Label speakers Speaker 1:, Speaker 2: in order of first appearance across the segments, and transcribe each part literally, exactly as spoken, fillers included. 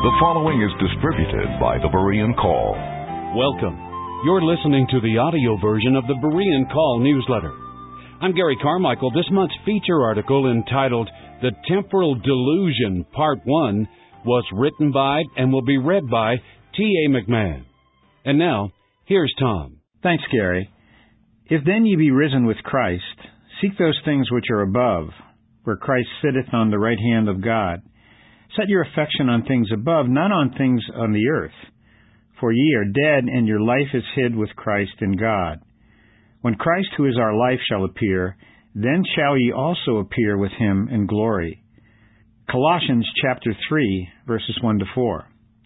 Speaker 1: The following is distributed by the Berean Call.
Speaker 2: Welcome. You're listening to the audio version of the Berean Call newsletter. I'm Gary Carmichael. This month's feature article, entitled The Temporal Delusion, Part one, was written by and will be read by T A McMahon. And now, here's Tom.
Speaker 3: Thanks, Gary. If then ye be risen with Christ, seek those things which are above, where Christ sitteth on the right hand of God. Set your affection on things above, not on things on the earth. For ye are dead, and your life is hid with Christ in God. When Christ, who is our life, shall appear, then shall ye also appear with him in glory. Colossians chapter three, verses one to four.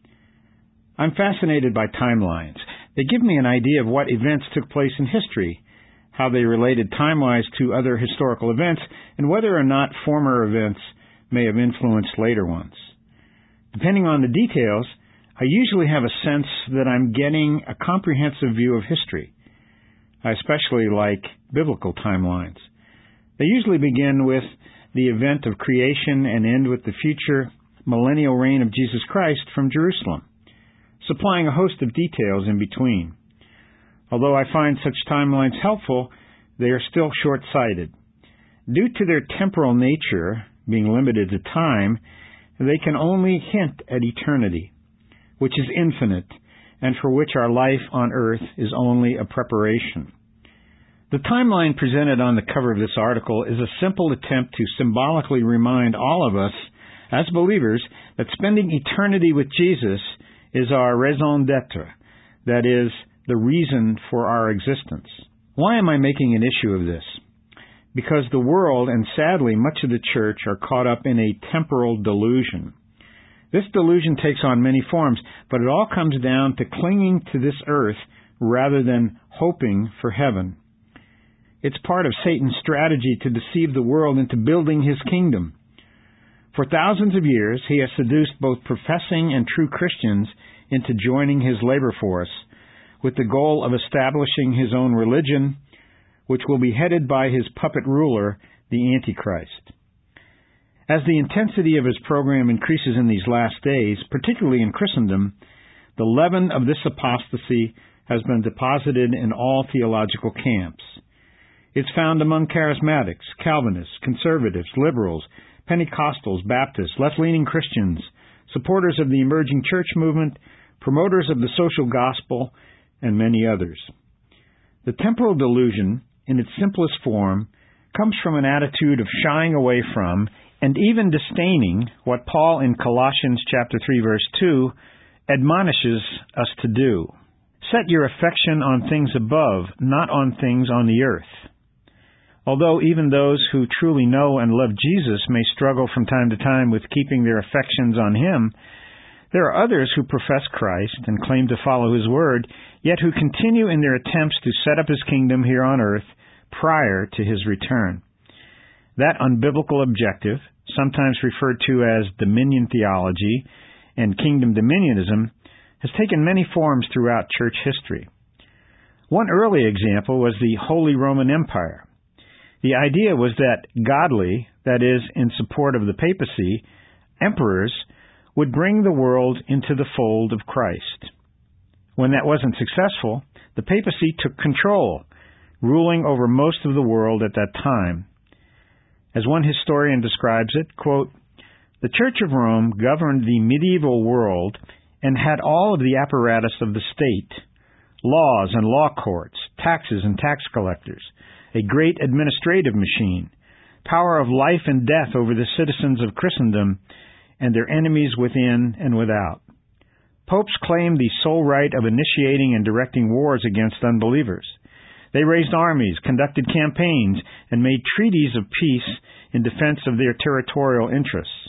Speaker 3: I'm fascinated by timelines. They give me an idea of what events took place in history, how they related time-wise to other historical events, and whether or not former events may have influenced later ones. Depending on the details, I usually have a sense that I'm getting a comprehensive view of history. I especially like biblical timelines. They usually begin with the event of creation and end with the future millennial reign of Jesus Christ from Jerusalem, supplying a host of details in between. Although I find such timelines helpful, they are still short-sighted. Due to their temporal nature, being limited to time, they can only hint at eternity, which is infinite, and for which our life on earth is only a preparation. The timeline presented on the cover of this article is a simple attempt to symbolically remind all of us, as believers, that spending eternity with Jesus is our raison d'etre, that is, the reason for our existence. Why am I making an issue of this? Because the world, and sadly much of the church, are caught up in a temporal delusion. This delusion takes on many forms, but it all comes down to clinging to this earth rather than hoping for heaven. It's part of Satan's strategy to deceive the world into building his kingdom. For thousands of years, he has seduced both professing and true Christians into joining his labor force, with the goal of establishing his own religion, which will be headed by his puppet ruler, the Antichrist. As the intensity of his program increases in these last days, particularly in Christendom, the leaven of this apostasy has been deposited in all theological camps. It's found among charismatics, Calvinists, conservatives, liberals, Pentecostals, Baptists, left-leaning Christians, supporters of the emerging church movement, promoters of the social gospel, and many others. The temporal delusion, in its simplest form, comes from an attitude of shying away from and even disdaining what Paul in Colossians chapter three verse two admonishes us to do. Set your affection on things above, not on things on the earth. Although even those who truly know and love Jesus may struggle from time to time with keeping their affections on him, there are others who profess Christ and claim to follow his word, yet who continue in their attempts to set up his kingdom here on earth prior to his return. That unbiblical objective, sometimes referred to as dominion theology and kingdom dominionism, has taken many forms throughout church history. One early example was the Holy Roman Empire. The idea was that godly, that is, in support of the papacy, emperors would bring the world into the fold of Christ. When that wasn't successful, the papacy took control, ruling over most of the world at that time. As one historian describes it, quote, "The Church of Rome governed the medieval world and had all of the apparatus of the state, laws and law courts, taxes and tax collectors, a great administrative machine, power of life and death over the citizens of Christendom, and their enemies within and without. Popes claimed the sole right of initiating and directing wars against unbelievers. They raised armies, conducted campaigns, and made treaties of peace in defense of their territorial interests."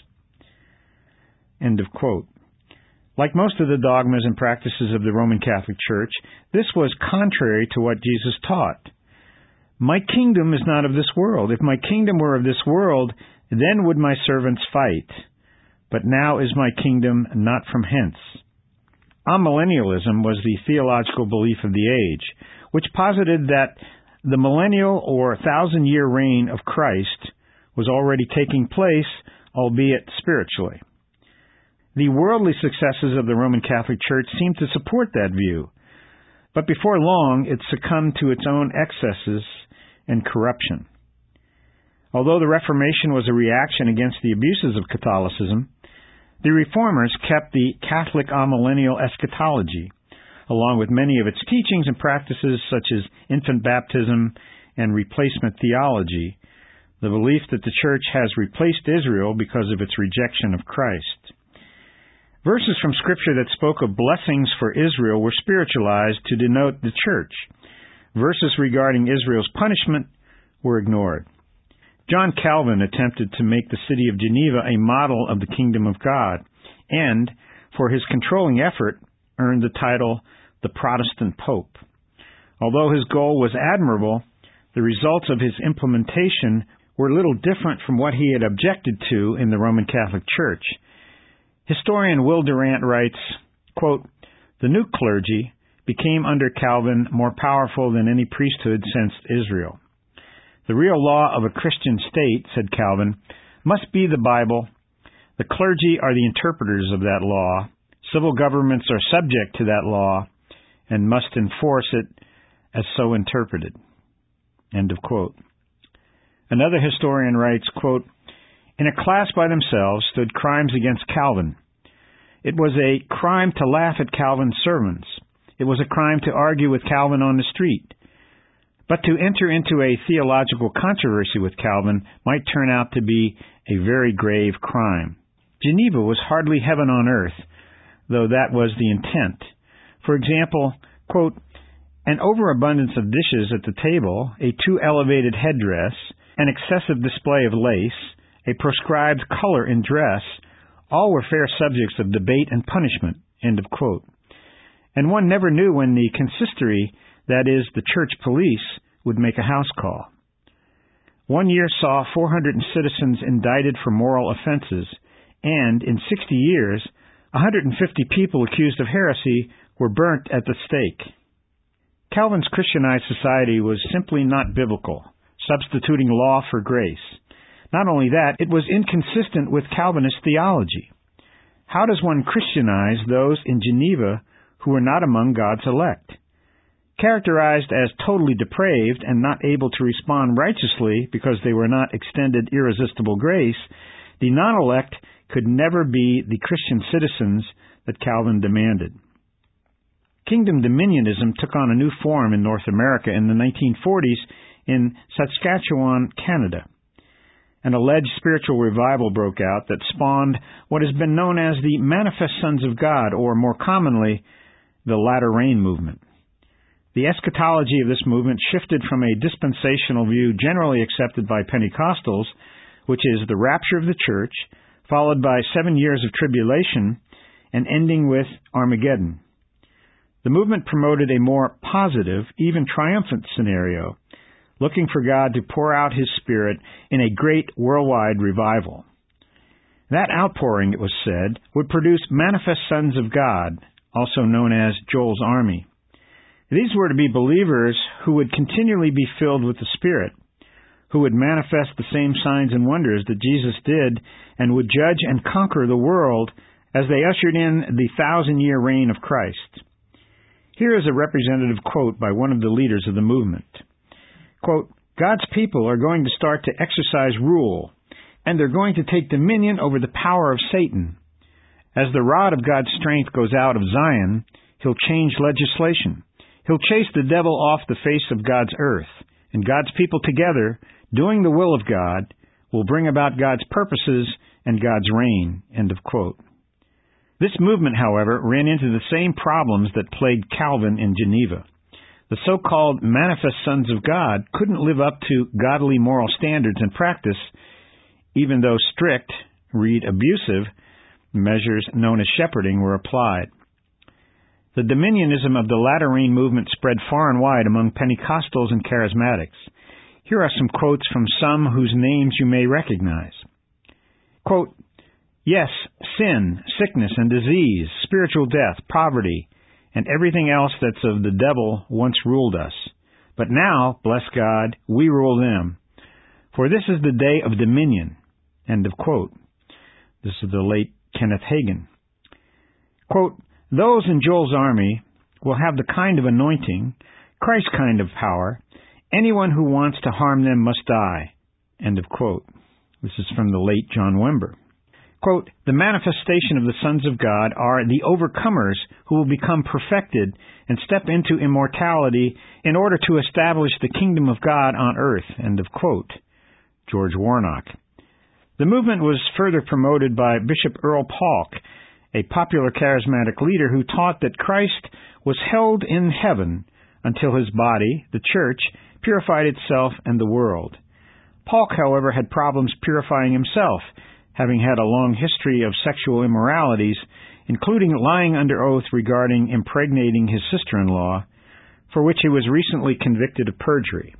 Speaker 3: End of quote. Like most of the dogmas and practices of the Roman Catholic Church, this was contrary to what Jesus taught. My kingdom is not of this world. If my kingdom were of this world, then would my servants fight. But now is my kingdom not from hence. Amillennialism was the theological belief of the age, which posited that the millennial or thousand-year reign of Christ was already taking place, albeit spiritually. The worldly successes of the Roman Catholic Church seem to support that view, but before long it succumbed to its own excesses and corruption. Although the Reformation was a reaction against the abuses of Catholicism, the Reformers kept the Catholic amillennial eschatology, along with many of its teachings and practices such as infant baptism and replacement theology, the belief that the Church has replaced Israel because of its rejection of Christ. Verses from Scripture that spoke of blessings for Israel were spiritualized to denote the Church. Verses regarding Israel's punishment were ignored. John Calvin attempted to make the city of Geneva a model of the kingdom of God, and, for his controlling effort, earned the title the Protestant Pope. Although his goal was admirable, the results of his implementation were little different from what he had objected to in the Roman Catholic Church. Historian Will Durant writes, quote, "The new clergy became under Calvin more powerful than any priesthood since Israel. The real law of a Christian state, said Calvin, must be the Bible. The clergy are the interpreters of that law. Civil governments are subject to that law and must enforce it as so interpreted." End of quote. Another historian writes, quote, "In a class by themselves stood crimes against Calvin. It was a crime to laugh at Calvin's sermons. It was a crime to argue with Calvin on the street. But to enter into a theological controversy with Calvin might turn out to be a very grave crime. Geneva was hardly heaven on earth, though that was the intent. For example, quote, an overabundance of dishes at the table, a too elevated headdress, an excessive display of lace, a proscribed color in dress, all were fair subjects of debate and punishment." End of quote. And one never knew when the consistory, that is, the church police, would make a house call. One year saw four hundred citizens indicted for moral offenses, and in sixty years, one hundred fifty people accused of heresy were burnt at the stake. Calvin's Christianized society was simply not biblical, substituting law for grace. Not only that, it was inconsistent with Calvinist theology. How does one Christianize those in Geneva who are not among God's elect? Characterized as totally depraved and not able to respond righteously because they were not extended irresistible grace, the non-elect could never be the Christian citizens that Calvin demanded. Kingdom dominionism took on a new form in North America in the nineteen forties in Saskatchewan, Canada. An alleged spiritual revival broke out that spawned what has been known as the Manifest Sons of God, or more commonly, the Latter Rain movement. The eschatology of this movement shifted from a dispensational view generally accepted by Pentecostals, which is the rapture of the church, followed by seven years of tribulation, and ending with Armageddon. The movement promoted a more positive, even triumphant scenario, looking for God to pour out His Spirit in a great worldwide revival. That outpouring, it was said, would produce manifest sons of God, also known as Joel's Army. These were to be believers who would continually be filled with the Spirit, who would manifest the same signs and wonders that Jesus did, and would judge and conquer the world as they ushered in the thousand-year reign of Christ. Here is a representative quote by one of the leaders of the movement. Quote, "God's people are going to start to exercise rule, and they're going to take dominion over the power of Satan. As the rod of God's strength goes out of Zion, He'll change legislation. He'll chase the devil off the face of God's earth, and God's people together, doing the will of God, will bring about God's purposes and God's reign." End of quote. This movement, however, ran into the same problems that plagued Calvin in Geneva. The so-called manifest sons of God couldn't live up to godly moral standards and practice, even though strict, read abusive, measures known as shepherding were applied. The dominionism of the Latter Rain movement spread far and wide among Pentecostals and Charismatics. Here are some quotes from some whose names you may recognize. Quote, "Yes, sin, sickness, and disease, spiritual death, poverty, and everything else that's of the devil once ruled us. But now, bless God, we rule them. For this is the day of dominion." End of quote. This is the late Kenneth Hagin. Quote, those in Joel's army will have the kind of anointing, Christ's kind of power. Anyone who wants to harm them must die. End of quote. This is from the late John Wimber. Quote, the manifestation of the sons of God are the overcomers who will become perfected and step into immortality in order to establish the kingdom of God on earth. End of quote. George Warnock. The movement was further promoted by Bishop Earl Paulk, a popular charismatic leader who taught that Christ was held in heaven until his body, the church, purified itself and the world. Paulk, however, had problems purifying himself, having had a long history of sexual immoralities, including lying under oath regarding impregnating his sister-in-law, for which he was recently convicted of perjury.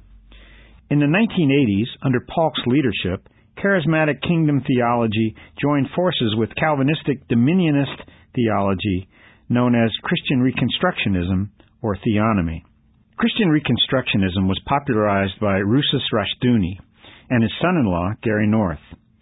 Speaker 3: In the nineteen eighties, under Paulk's leadership, charismatic kingdom theology joined forces with Calvinistic dominionist theology known as Christian Reconstructionism or theonomy. Christian Reconstructionism was popularized by Rousas Rushdoony and his son-in-law, Gary North.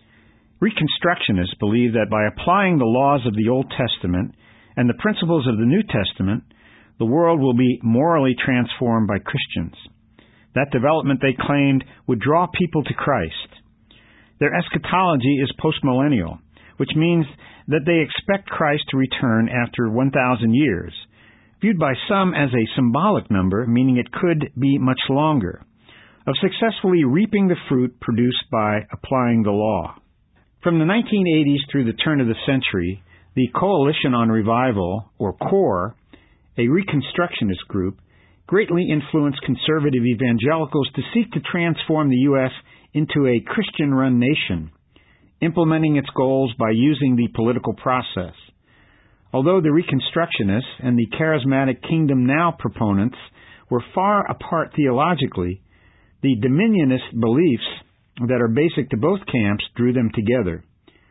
Speaker 3: Reconstructionists believe that by applying the laws of the Old Testament and the principles of the New Testament, the world will be morally transformed by Christians. That development, they claimed, would draw people to Christ. Their eschatology is postmillennial, which means that they expect Christ to return after one thousand years, viewed by some as a symbolic number, meaning it could be much longer, of successfully reaping the fruit produced by applying the law. From the nineteen eighties through the turn of the century, the Coalition on Revival, or CORE, a Reconstructionist group, greatly influenced conservative evangelicals to seek to transform the U S into a Christian-run nation, implementing its goals by using the political process. Although the Reconstructionists and the charismatic Kingdom Now proponents were far apart theologically, the dominionist beliefs that are basic to both camps drew them together.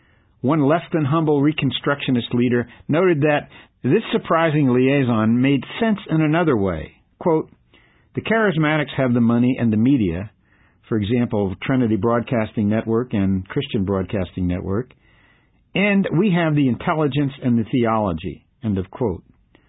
Speaker 3: One less than humble Reconstructionist leader noted that this surprising liaison made sense in another way. Quote, the charismatics have the money and the media, for example, Trinity Broadcasting Network and Christian Broadcasting Network, and we have the intelligence and the theology. End of quote.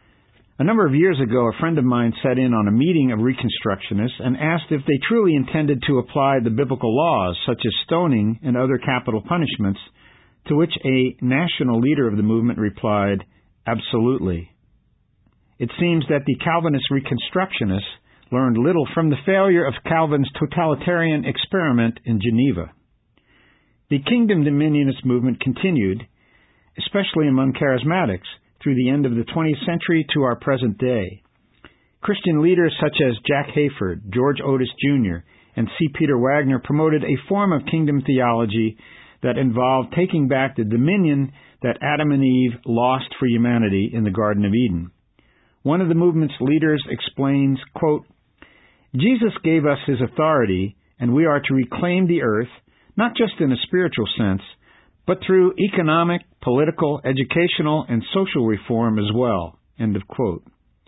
Speaker 3: A number of years ago, a friend of mine sat in on a meeting of Reconstructionists and asked if they truly intended to apply the biblical laws, such as stoning and other capital punishments, to which a national leader of the movement replied, absolutely. It seems that the Calvinist Reconstructionists learned little from the failure of Calvin's totalitarian experiment in Geneva. The Kingdom Dominionist movement continued, especially among charismatics, through the end of the twentieth century to our present day. Christian leaders such as Jack Hayford, George Otis Junior, and C. Peter Wagner promoted a form of kingdom theology that involved taking back the dominion that Adam and Eve lost for humanity in the Garden of Eden. One of the movement's leaders explains, quote, Jesus gave us his authority, and we are to reclaim the earth, not just in a spiritual sense, but through economic, political, educational, and social reform as well. End of quote.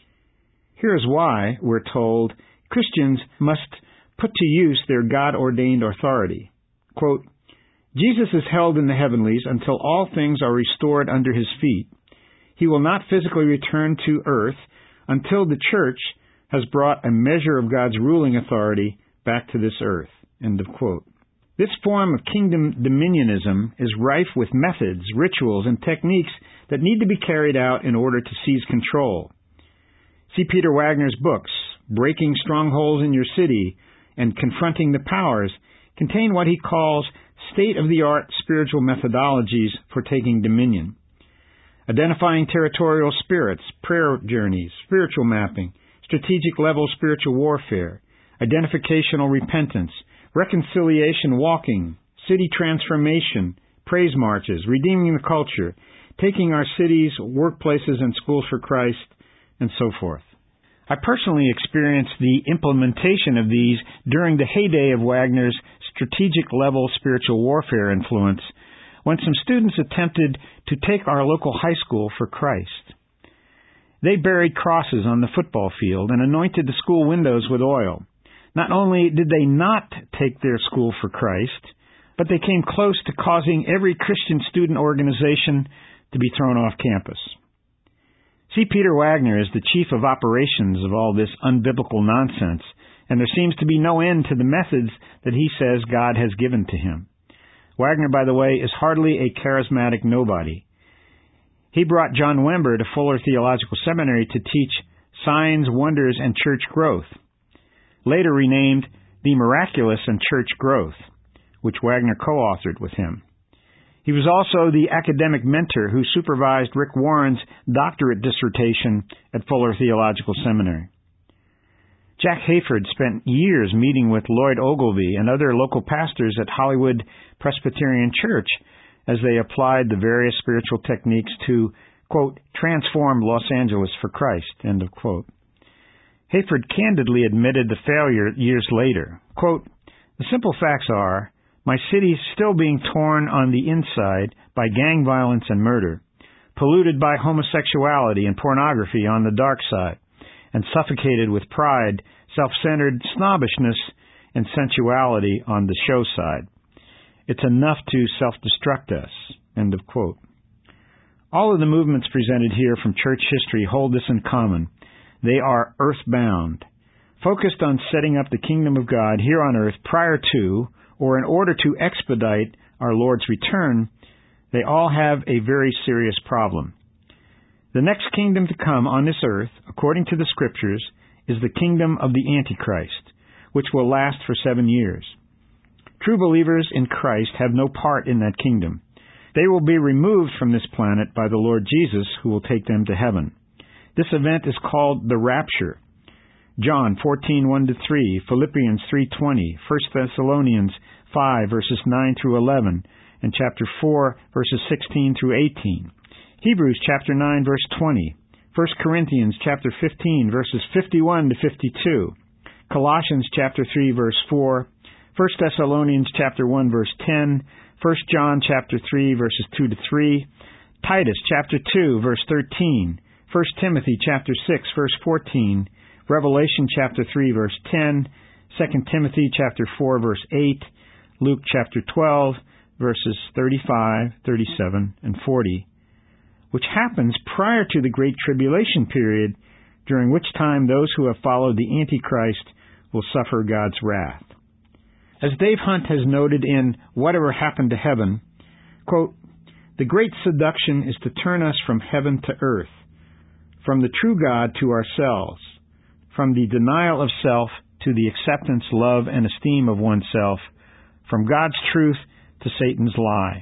Speaker 3: Here is why, we're told, Christians must put to use their God-ordained authority. Quote, Jesus is held in the heavenlies until all things are restored under his feet. He will not physically return to earth until the church has brought a measure of God's ruling authority back to this earth. End of quote. This form of kingdom dominionism is rife with methods, rituals, and techniques that need to be carried out in order to seize control. C. Peter Wagner's books, Breaking Strongholds in Your City and Confronting the Powers, contain what he calls state-of-the-art spiritual methodologies for taking dominion. Identifying territorial spirits, prayer journeys, spiritual mapping, strategic-level spiritual warfare, identificational repentance, reconciliation walking, city transformation, praise marches, redeeming the culture, taking our cities, workplaces, and schools for Christ, and so forth. I personally experienced the implementation of these during the heyday of Wagner's strategic-level spiritual warfare influence, when some students attempted to take our local high school for Christ. They buried crosses on the football field and anointed the school windows with oil. Not only did they not take their school for Christ, but they came close to causing every Christian student organization to be thrown off campus. C. Peter Wagner is the chief of operations of all this unbiblical nonsense, and there seems to be no end to the methods that he says God has given to him. Wagner, by the way, is hardly a charismatic nobody. He brought John Wimber to Fuller Theological Seminary to teach Signs, Wonders, and Church Growth, later renamed The Miraculous and Church Growth, which Wagner co-authored with him. He was also the academic mentor who supervised Rick Warren's doctorate dissertation at Fuller Theological Seminary. Jack Hayford spent years meeting with Lloyd Ogilvie and other local pastors at Hollywood Presbyterian Church as they applied the various spiritual techniques to, quote, transform Los Angeles for Christ, end of quote. Hayford candidly admitted the failure years later. Quote, the simple facts are, my city's still being torn on the inside by gang violence and murder, polluted by homosexuality and pornography on the dark side, and suffocated with pride, self-centered snobbishness, and sensuality on the show side. It's enough to self-destruct us, end of quote. All of the movements presented here from church history hold this in common. They are earthbound, focused on setting up the kingdom of God here on earth prior to, or in order to expedite our Lord's return. They all have a very serious problem. The next kingdom to come on this earth, according to the Scriptures, is the kingdom of the Antichrist, which will last for seven years. True believers in Christ have no part in that kingdom. They will be removed from this planet by the Lord Jesus, who will take them to heaven. This event is called the rapture. John fourteen, one to three, Philippians three twenty, First Thessalonians five, verses nine through eleven, and chapter four, verses sixteen through eighteen. Hebrews chapter nine, verse twenty, First Corinthians chapter fifteen, verses fifty-one to fifty-two, Colossians chapter three, verse four, First Thessalonians chapter one, verse ten, First John chapter three, verses two to three, Titus chapter two, verse thirteen, First Timothy chapter six, verse fourteen, Revelation chapter three, verse ten, Second Timothy chapter four, verse eight, Luke chapter twelve, verses thirty-five, thirty-seven, and forty, which happens prior to the Great Tribulation period, during which time those who have followed the Antichrist will suffer God's wrath. As Dave Hunt has noted in Whatever Happened to Heaven, quote, the great seduction is to turn us from heaven to earth, from the true God to ourselves, from the denial of self to the acceptance, love, and esteem of oneself, from God's truth to Satan's lie.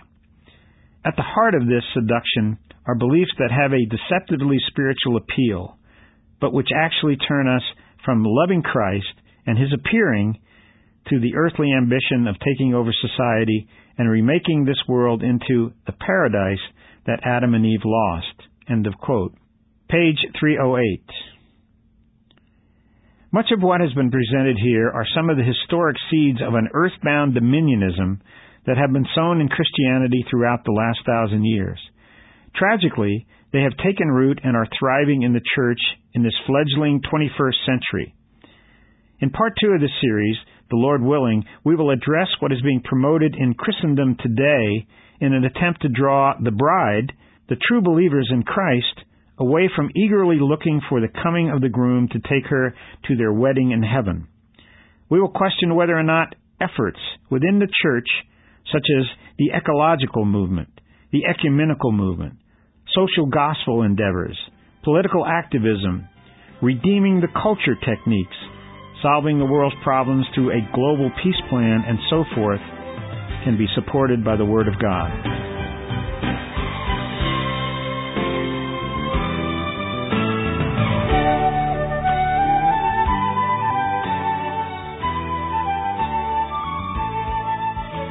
Speaker 3: At the heart of this seduction are beliefs that have a deceptively spiritual appeal, but which actually turn us from loving Christ and His appearing to the earthly ambition of taking over society and remaking this world into the paradise that Adam and Eve lost. End of quote. Page three oh eight. Much of what has been presented here are some of the historic seeds of an earthbound dominionism that have been sown in Christianity throughout the last thousand years. Tragically, they have taken root and are thriving in the church in this fledgling twenty-first century. In part two of this series, the Lord willing, we will address what is being promoted in Christendom today in an attempt to draw the bride, the true believers in Christ, away from eagerly looking for the coming of the groom to take her to their wedding in heaven. We will question whether or not efforts within the church, such as the ecological movement, the ecumenical movement, social gospel endeavors, political activism, redeeming the culture techniques, solving the world's problems through a global peace plan, and so forth, can be supported by the Word of God.